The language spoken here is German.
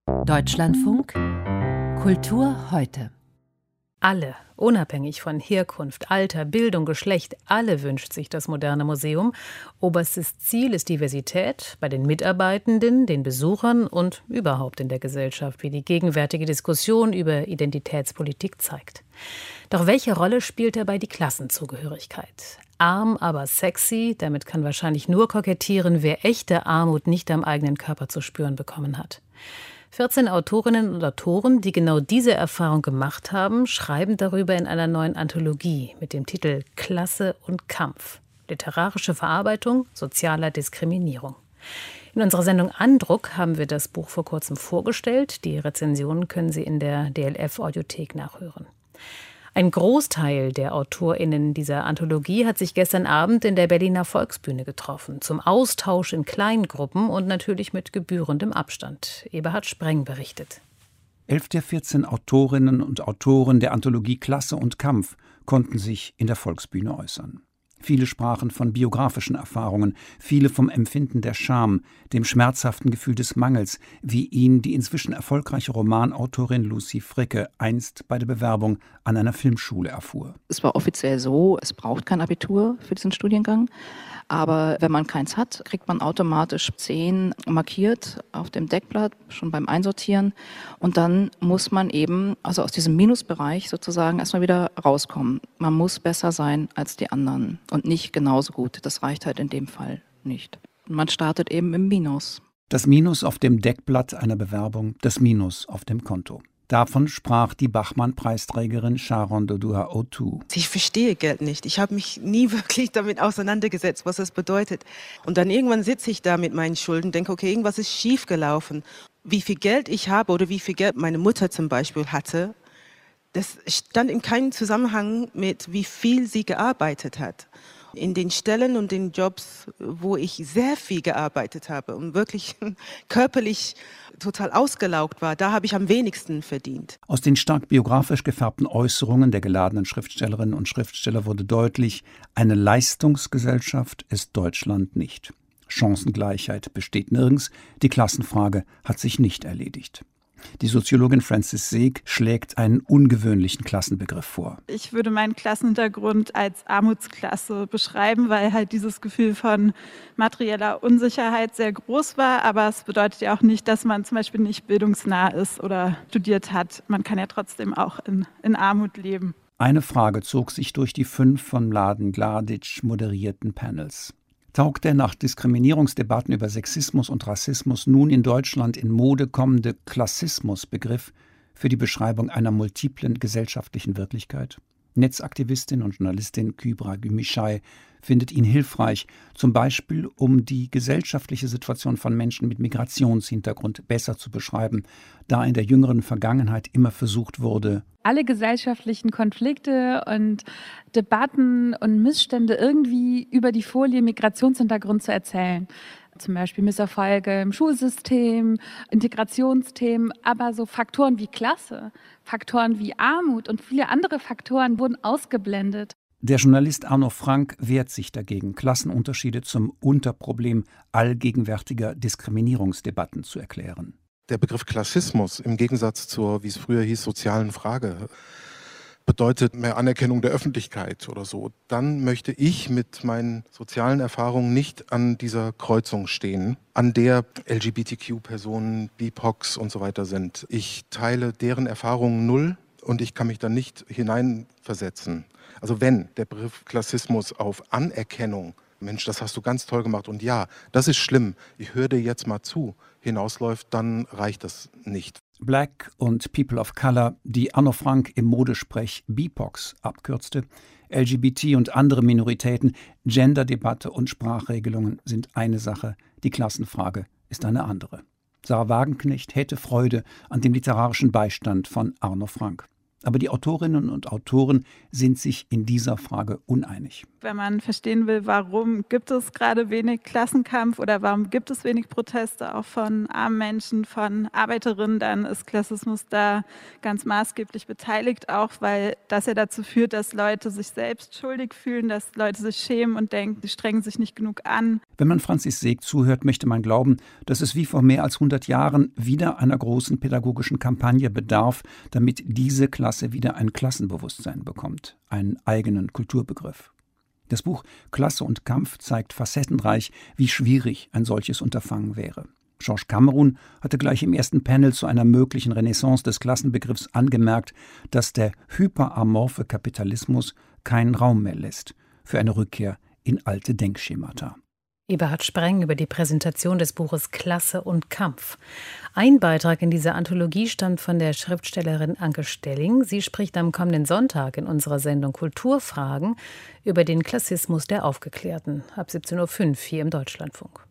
Deutschlandfunk Kultur heute. Alle, unabhängig von Herkunft, Alter, Bildung, Geschlecht, alle wünscht sich das moderne Museum. Oberstes Ziel ist Diversität bei den Mitarbeitenden, den Besuchern und überhaupt in der Gesellschaft, wie die gegenwärtige Diskussion über Identitätspolitik zeigt. Doch welche Rolle spielt dabei die Klassenzugehörigkeit? Arm, aber sexy, damit kann wahrscheinlich nur kokettieren, wer echte Armut nicht am eigenen Körper zu spüren bekommen hat. 14 Autorinnen und Autoren, die genau diese Erfahrung gemacht haben, schreiben darüber in einer neuen Anthologie mit dem Titel Klasse und Kampf. Literarische Verarbeitung sozialer Diskriminierung. In unserer Sendung Andruck haben wir das Buch vor kurzem vorgestellt. Die Rezensionen können Sie in der DLF-Audiothek nachhören. Ein Großteil der AutorInnen dieser Anthologie hat sich gestern Abend in der Berliner Volksbühne getroffen, zum Austausch in Kleingruppen und natürlich mit gebührendem Abstand. Eberhard Spreng berichtet. 11 der 14 Autorinnen und Autoren der Anthologie Klasse und Kampf konnten sich in der Volksbühne äußern. Viele sprachen von biografischen Erfahrungen, viele vom Empfinden der Scham, dem schmerzhaften Gefühl des Mangels, wie ihn die inzwischen erfolgreiche Romanautorin Lucy Fricke einst bei der Bewerbung an einer Filmschule erfuhr. Es war offiziell so, es braucht kein Abitur für diesen Studiengang. Aber wenn man keins hat, kriegt man automatisch 10 markiert auf dem Deckblatt, schon beim Einsortieren. Und dann muss man eben, also aus diesem Minusbereich sozusagen, erstmal wieder rauskommen. Man muss besser sein als die anderen und nicht genauso gut. Das reicht halt in dem Fall nicht. Man startet eben im Minus. Das Minus auf dem Deckblatt einer Bewerbung, das Minus auf dem Konto. Davon sprach die Bachmann-Preisträgerin Sharon Dodua-Otoo. Ich verstehe Geld nicht. Ich habe mich nie wirklich damit auseinandergesetzt, was das bedeutet. Und dann irgendwann sitze ich da mit meinen Schulden und denke, okay, irgendwas ist schiefgelaufen. Wie viel Geld ich habe oder wie viel Geld meine Mutter zum Beispiel hatte, das stand in keinem Zusammenhang mit, wie viel sie gearbeitet hat. In den Stellen und den Jobs, wo ich sehr viel gearbeitet habe und wirklich körperlich total ausgelaugt war, da habe ich am wenigsten verdient. Aus den stark biografisch gefärbten Äußerungen der geladenen Schriftstellerinnen und Schriftsteller wurde deutlich, eine Leistungsgesellschaft ist Deutschland nicht. Chancengleichheit besteht nirgends, die Klassenfrage hat sich nicht erledigt. Die Soziologin Frances Seeg schlägt einen ungewöhnlichen Klassenbegriff vor. Ich würde meinen Klassenhintergrund als Armutsklasse beschreiben, weil halt dieses Gefühl von materieller Unsicherheit sehr groß war. Aber es bedeutet ja auch nicht, dass man zum Beispiel nicht bildungsnah ist oder studiert hat. Man kann ja trotzdem auch in Armut leben. Eine Frage zog sich durch die 5 von Mladen Gladic moderierten Panels. Taugt der nach Diskriminierungsdebatten über Sexismus und Rassismus nun in Deutschland in Mode kommende Klassismusbegriff für die Beschreibung einer multiplen gesellschaftlichen Wirklichkeit? Netzaktivistin und Journalistin Kübra Gümüşay findet ihn hilfreich, zum Beispiel um die gesellschaftliche Situation von Menschen mit Migrationshintergrund besser zu beschreiben, da in der jüngeren Vergangenheit immer versucht wurde, alle gesellschaftlichen Konflikte und Debatten und Missstände irgendwie über die Folie Migrationshintergrund zu erzählen. Zum Beispiel Misserfolge im Schulsystem, Integrationsthemen, aber so Faktoren wie Klasse, Faktoren wie Armut und viele andere Faktoren wurden ausgeblendet. Der Journalist Arno Frank wehrt sich dagegen, Klassenunterschiede zum Unterproblem allgegenwärtiger Diskriminierungsdebatten zu erklären. Der Begriff Klassismus im Gegensatz zur, wie es früher hieß, sozialen Frage bedeutet mehr Anerkennung der Öffentlichkeit oder so. Dann möchte ich mit meinen sozialen Erfahrungen nicht an dieser Kreuzung stehen, an der LGBTQ-Personen, BIPOCs und so weiter sind. Ich teile deren Erfahrungen null und ich kann mich da nicht hineinversetzen. Also wenn der Begriff Klassismus auf Anerkennung, Mensch, das hast du ganz toll gemacht und ja, das ist schlimm, ich höre dir jetzt mal zu, hinausläuft, dann reicht das nicht. Black und People of Color, die Arno Frank im Modesprech BIPOCs abkürzte, LGBT und andere Minoritäten, Genderdebatte und Sprachregelungen sind eine Sache, die Klassenfrage ist eine andere. Sarah Wagenknecht hätte Freude an dem literarischen Beistand von Arno Frank. Aber die Autorinnen und Autoren sind sich in dieser Frage uneinig. Wenn man verstehen will, warum gibt es gerade wenig Klassenkampf oder warum gibt es wenig Proteste auch von armen Menschen, von Arbeiterinnen, dann ist Klassismus da ganz maßgeblich beteiligt, auch weil das ja dazu führt, dass Leute sich selbst schuldig fühlen, dass Leute sich schämen und denken, sie strengen sich nicht genug an. Wenn man Francis Seeg zuhört, möchte man glauben, dass es wie vor mehr als 100 Jahren wieder einer großen pädagogischen Kampagne bedarf, damit diese Klasse wieder ein Klassenbewusstsein bekommt, einen eigenen Kulturbegriff. Das Buch Klasse und Kampf zeigt facettenreich, wie schwierig ein solches Unterfangen wäre. Georges Cameron hatte gleich im ersten Panel zu einer möglichen Renaissance des Klassenbegriffs angemerkt, dass der hyperamorphe Kapitalismus keinen Raum mehr lässt für eine Rückkehr in alte Denkschemata. Eberhard Spreng über die Präsentation des Buches Klasse und Kampf. Ein Beitrag in dieser Anthologie stammt von der Schriftstellerin Anke Stelling. Sie spricht am kommenden Sonntag in unserer Sendung Kulturfragen über den Klassismus der Aufgeklärten ab 17.05 Uhr hier im Deutschlandfunk.